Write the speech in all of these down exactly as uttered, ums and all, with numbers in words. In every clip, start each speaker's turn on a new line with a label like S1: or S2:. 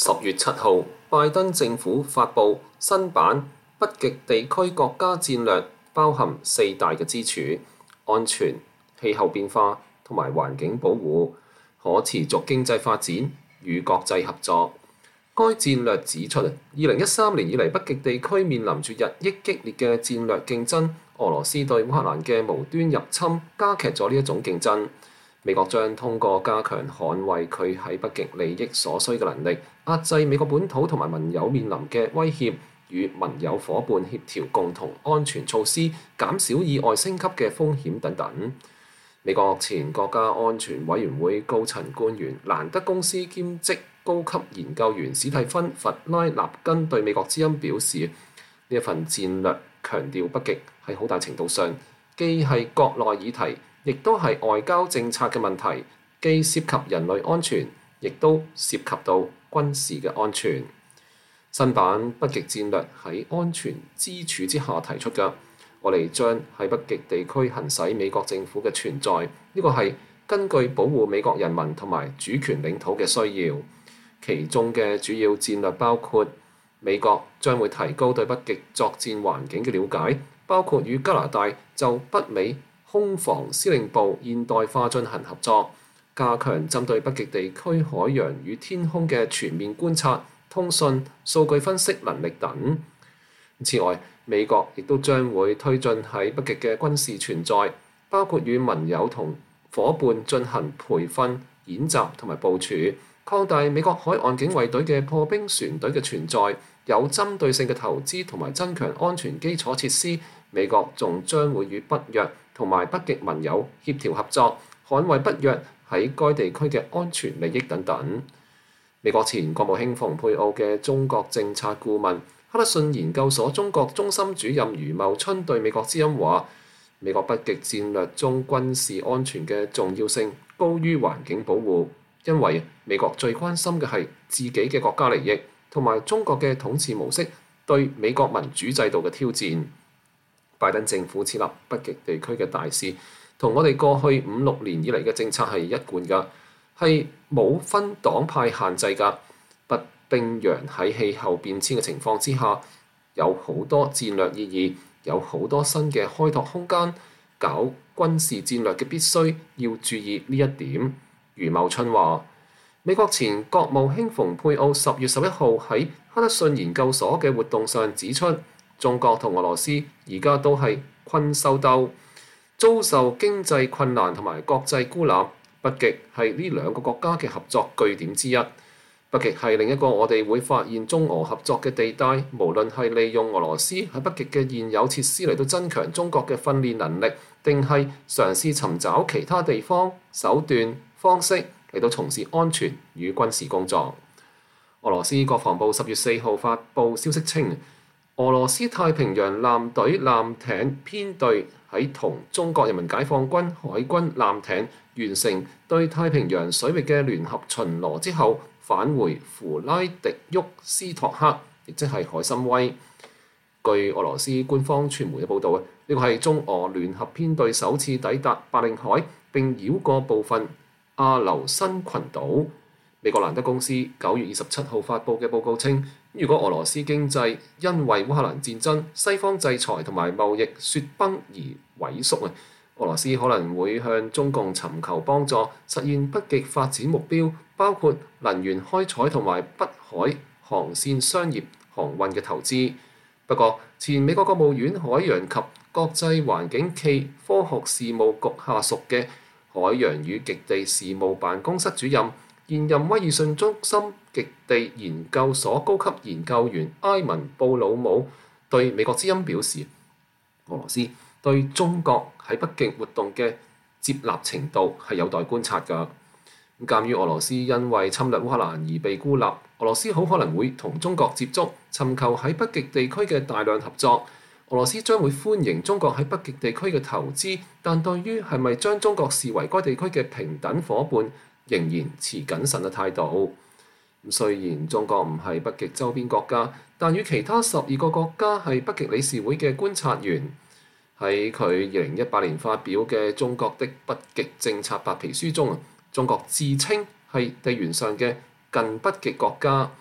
S1: 十月七號，拜登政府發布新版北極地區國家戰略，包含四大嘅支柱：安全、氣候變化同埋環境保護、可持續經濟發展與國際合作。該戰略指出，二零一三年以嚟，北極地區面臨住日益激烈嘅戰略競爭，俄羅斯對烏克蘭嘅無端入侵加劇咗呢一種競爭。美國將通過加強捍衛佢喺北極利益所需嘅能力，壓制美國本土同埋盟友面臨嘅威脅，與盟友伙伴協調共同安全措施，減少意外升級嘅風險等等。美國前國家安全委員會高層官員蘭德公司兼職高級研究員史蒂芬·弗拉納根對美國之音表示，呢一份戰略強調北極喺好大程度上既係國內議題，亦都係外交政策嘅問題，既涉及人類安全，亦都涉及到軍事嘅安全。新版北極戰略喺安全支柱之下提出嘅，我哋將喺北極地區行使美國政府嘅存在，呢個係根據保護美國人民同埋主權領土嘅需要。其中嘅主要戰略包括美國將會提高對北極作戰環境嘅了解，包括與加拿大就北美空防司令部現代化進行合作，加強針對北極地區海洋與天空嘅全面觀察、通訊、數據分析能力等。此外，美國亦都將會推進喺北極嘅軍事存在，包括與盟友同伙伴進行培訓、演習同埋部署，擴大美國海岸警衛隊嘅破冰船隊嘅存在，有針對性嘅投資同埋增強安全基礎設施。美國仲將會與北約同埋北極盟友協調合作，捍衛北約喺該地區嘅安全利益等等。美國前國務卿蓬佩奧嘅中國政策顧問、哈德遜研究所中國中心主任余茂春對美國之音話：美國北極戰略中軍事安全嘅重要性高於環境保護，因為美國最關心嘅係自己嘅國家利益，同埋中國嘅統治模式對美國民主制度嘅挑戰。拜登政府設立北極地區嘅大使，同我哋過去五六年以嚟嘅政策係一貫㗎，係冇分黨派限制㗎。北冰洋喺氣候變遷嘅情況之下，有好多戰略意義，有好多新嘅開拓空間。搞軍事戰略嘅必須要注意呢一點。余茂春話：美國前國務卿蓬佩奧十月十一號喺哈德遜研究所嘅活動上指出，中國同俄羅斯而家都係困獸鬥，遭受經濟困難同埋國際孤立。北極係呢兩個國家嘅合作據點之一。北極係另一個我哋會發現中俄合作嘅地帶，無論係利用俄羅斯喺北極嘅現有設施嚟到增強中國嘅訓練能力，定係嘗試尋找其他地方手段方式嚟到從事安全與軍事工作。俄羅斯國防部十月四號發布消息稱，俄羅斯太平洋艦隊艦艇編隊喺同中國人民解放軍海軍艦艇完成對太平洋水域嘅聯合巡邏之後，返回弗拉迪沃斯托克，亦即係海參崴。據俄羅斯官方傳媒嘅報導，呢個係中俄聯合編隊首次抵達白令海並繞過部分阿留申群島。美國蘭德公司九月二十七號發布嘅報告稱，如果俄羅斯經濟因為烏克蘭戰爭、西方制裁同埋貿易雪崩而萎縮啊，俄羅斯可能會向中共尋求幫助，實現北極發展目標，包括能源開採同埋北海航線商業航運嘅投資。不過，前美國國務院海洋及國際環境暨科學事務局下屬嘅海洋與極地事務辦公室主任、現任威爾遜中心極地研究所高級研究員埃文布魯姆對美國之音表示，俄羅斯對中國喺北極活動嘅接納程度係有待觀察㗎。鑑於俄羅斯因為侵略烏克蘭而被孤立，俄羅斯好可能會同中國接觸，尋求喺北極地區嘅大量合作。俄羅斯將會歡迎中國喺北極地區嘅投資，但對於係咪將中國視為該地區嘅平等夥伴，仍然持謹慎嘅態度。雖然中國唔係北極周邊國家，但與其他十二個國家係北極理事會嘅觀察員。喺佢二零一八年發表嘅《中國的北極政策白皮書》中，中國自稱係地緣上嘅近北極國家。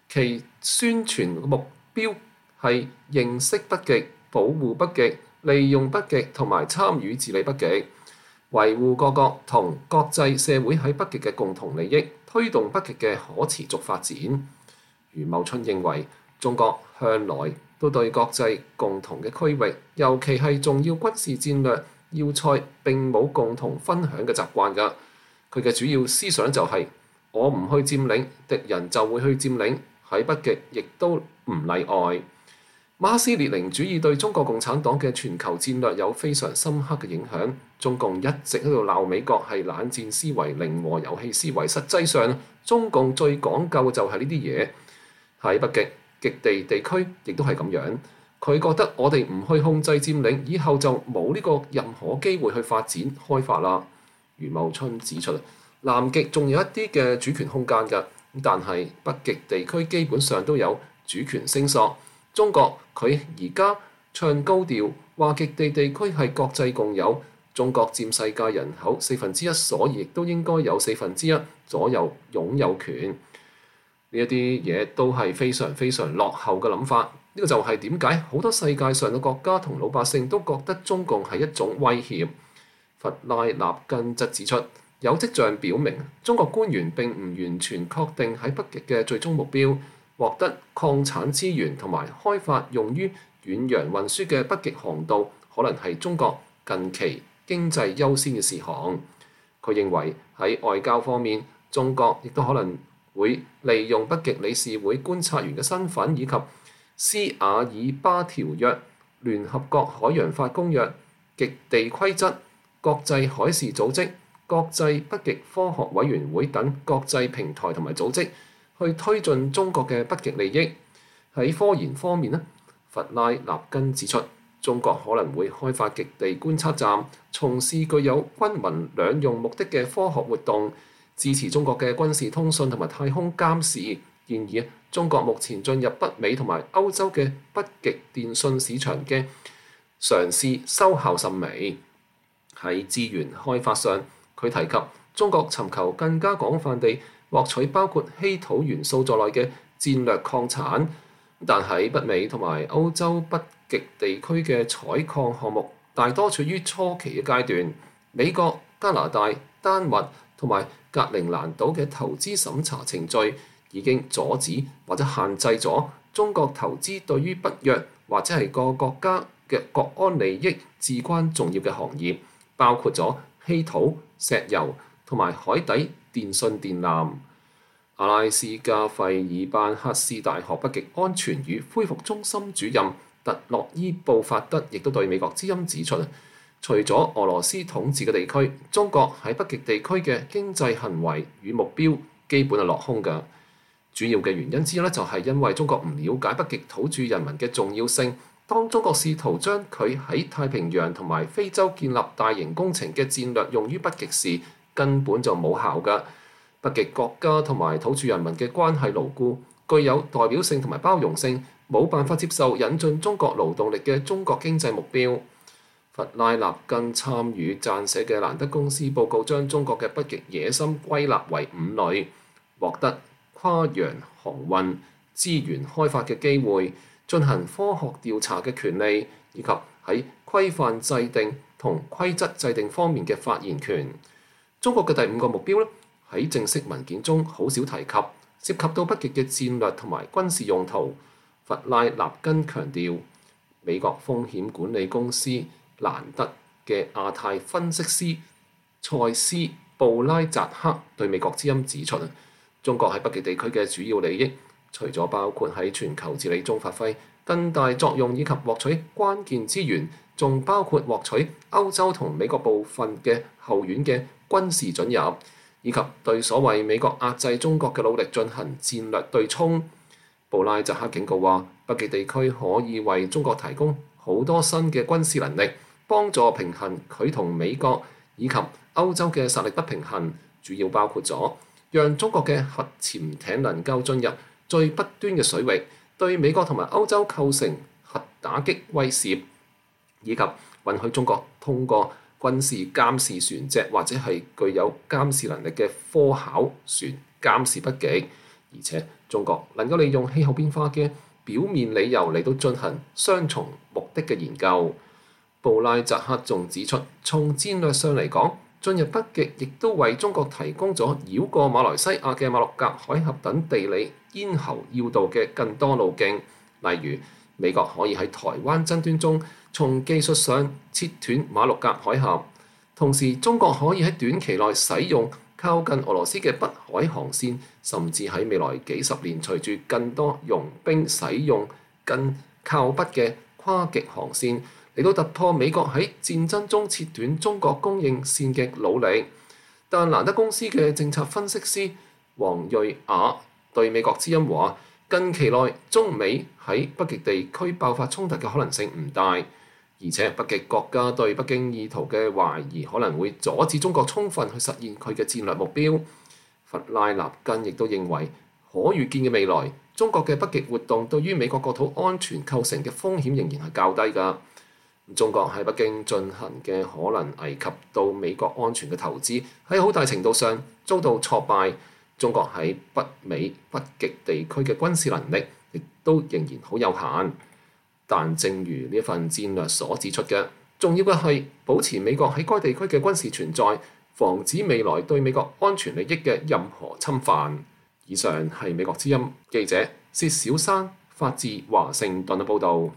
S1: 其宣傳目標係認識北極、保護北極、利用北極同埋參與治理北極，維護各國同國際社會喺北極嘅共同利益，推動北極嘅可持續發展。余茂春認為，中國向來都對國際共同嘅區域，尤其係重要軍事戰略要塞並冇共同分享嘅習慣㗎。佢嘅主要思想就係、是、我唔去佔領，敵人就會去佔領，喺北極亦都唔例外。馬克思列寧主義對中國共產黨嘅全球戰略有非常深刻嘅影響。中共一直喺度鬧美國係冷戰思維、零和遊戲思維，實際上中共最講究嘅就係呢啲嘢。喺北極極地地區亦都係咁樣。佢覺得我哋唔去控制佔領，以後就冇呢個任何機會去發展開發啦。余茂春指出，南極仲有一啲嘅主權空間㗎，但係北極地區基本上都有主權聲索。中國佢而家唱高調話極地地區係國際共有，中國佔世界人口四分之一，所以亦都應該有四分之一左右擁有權。呢一啲嘢都係非常非常落後嘅諗法。呢個就係點解好多世界上嘅國家同老百姓都覺得中共係一種威脅。弗拉納根則指出，有跡象表明中國官員並唔完全確定喺北極嘅最終目標。獲得礦產資源同埋開發用於遠洋運輸嘅北極航道，可能係中國近期經濟優先嘅事項。佢認為喺外交方面，中國亦都可能會利用北極理事會觀察員嘅身份，以及斯瓦爾巴條約、聯合國海洋法公約、極地規則、國際海事組織、國際北極科學委員會等國際平台同埋組織，去推進中國嘅北極利益。喺科研方面呢，弗拉納根指出，中國可能會開發極地觀測站，從事具有軍民兩用目的嘅科學活動，支持中國嘅軍事通訊同埋太空監視。然而，中國目前進入北美同埋歐洲嘅北極電訊市場嘅嘗試收效甚微。喺資源開發上，佢提及中國尋求更加廣泛地獲取包括稀土元素在內嘅戰略礦產，但喺北美同埋歐洲北極地區嘅採礦項目大多處於初期嘅階段。美國、加拿大、丹麥同埋格陵蘭島嘅投資審查程序已經阻止或者限制咗中國投資對於北約或者係各國家嘅國安利益至關重要嘅行業，包括咗稀土、石油同埋海底電信電纜。阿拉斯加費爾班克斯大學北極安全與恢復中心主任特洛伊布法德亦都對美國之音指出，除咗俄羅斯統治嘅地區，中國喺北極地區嘅經濟行為與目標基本係落空㗎。主要嘅原因之一咧，就係因為中國唔了解北極土著人民嘅重要性。當中國試圖將佢喺太平洋同埋非洲建立大型工程嘅戰略用於北極時，根本就冇效㗎。北極國家同埋土著人民嘅關係牢固，具有代表性同埋包容性，冇辦法接受引進中國勞動力嘅中國經濟目標。弗拉納根參與撰寫嘅蘭德公司報告將中國嘅北極野心歸納為五類：獲得跨洋航運、資源開發嘅機會、進行科學調查嘅權利，以及喺規範制定同規則制定方面嘅發言權。中國嘅第五個目標咧，喺正式文件中好少提及，涉及到北極嘅戰略同埋軍事用途。弗拉納根強調，美國風險管理公司蘭德嘅亞太分析師塞斯布拉扎克對美國之音指出，中國喺北極地區嘅主要利益，除咗包括喺全球治理中發揮更大作用以及獲取關鍵資源，仲包括獲取歐洲同美國部分嘅後院嘅軍事准入，以及對所謂美國壓制中國嘅努力進行戰略對沖。布拉澤克警告話，北極地區可以為中國提供好多新嘅軍事能力，幫助平衡佢同美國以及歐洲嘅實力不平衡，主要包括咗讓中國嘅核潛艇能夠進入最北端嘅水域，對美國同埋歐洲構成核打擊威懾，以及允許中國通過軍事監視船隻或者係具有監視能力嘅科考船監視北極， 而且中國能夠利用氣候變化嘅表面理由嚟到進行雙重目的嘅研究。布拉澤克仲指出，從戰略上嚟講，進入北極亦都為中國提供咗繞過馬來西亞嘅馬六甲海峽等地理咽喉要道嘅更多路徑。例如，美國可以喺台灣爭端中從技術上切斷馬六甲海峽，同時中國可以喺短期內使用靠近俄羅斯嘅北海航線，甚至喺未來幾十年隨住更多傭兵使用更靠北嘅跨極航線，嚟到突破美國喺戰爭中切斷中國供應線嘅努力。但蘭德公司嘅政策分析師黃瑞雅對美國之音話：近期內中美喺北極地區爆發衝突嘅可能性唔大，而且北極國家對北京意圖嘅懷疑可能會阻止中國充分去實現佢嘅戰略目標。弗拉納根亦都認為，可預見嘅未來，中國嘅北極活動對於美國國土安全構成嘅風險仍然係較低㗎。中國喺北京進行嘅可能危及到美國安全嘅投資，喺好大程度上遭到挫敗。中國喺北美北極地區嘅軍事能力亦都仍然好有限。但正如呢一份戰略所指出嘅，重要嘅係保持美國喺該地區嘅軍事存在，防止未來對美國安全利益嘅任何侵犯。以上係美國之音記者薛小山發自華盛頓嘅報導。